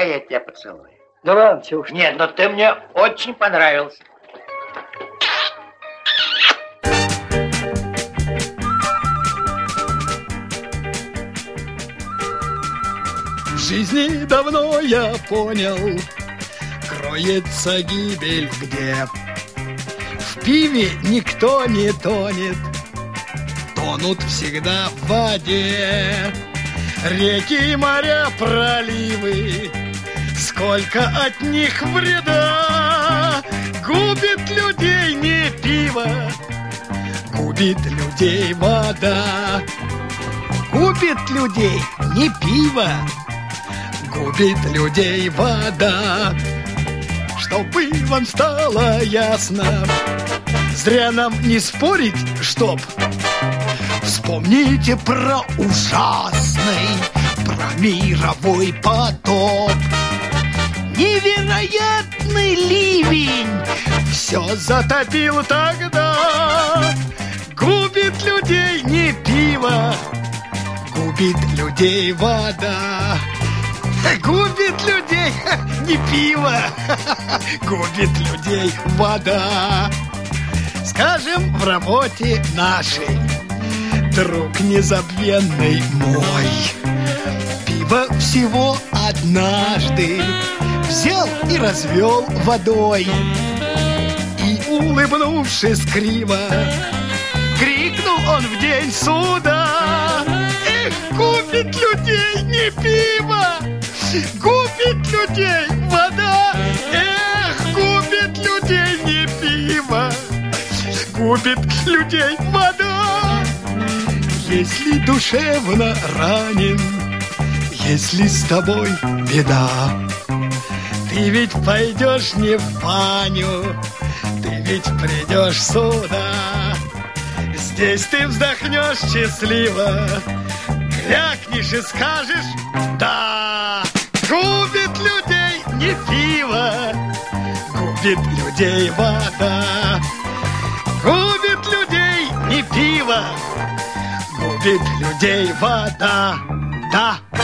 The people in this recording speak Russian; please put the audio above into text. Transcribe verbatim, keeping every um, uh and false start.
Давай я тебя поцелую. Да ладно, чего уж. Нет, но ты мне очень понравился. В жизни давно я понял, кроется гибель где. В пиве никто не тонет, тонут всегда в воде. Реки, моря, проливы, сколько от них вреда. Губит людей не пиво, губит людей вода. Губит людей не пиво, губит людей вода. Чтобы вам стало ясно, зря нам не спорить, чтоб. Вспомните про ужасный, про мировой потоп. Невероятный ливень все затопил тогда. Губит людей не пиво, губит людей вода. Губит людей не пиво, губит людей вода. Скажем, в работе нашей, друг незабвенный мой, пиво всего однажды взял и развел водой. И, улыбнувшись криво, крикнул он в день суда: эх, губит людей не пиво, губит людей вода. Эх, губит людей не пиво, губит людей вода. Если душевно ранен, если с тобой беда, ты ведь пойдешь не в баню, ты ведь придешь сюда. Здесь ты вздохнешь счастливо, крякнешь и скажешь да. Губит людей не пиво, губит людей вода. Губит людей не пиво, губит людей вода. Да.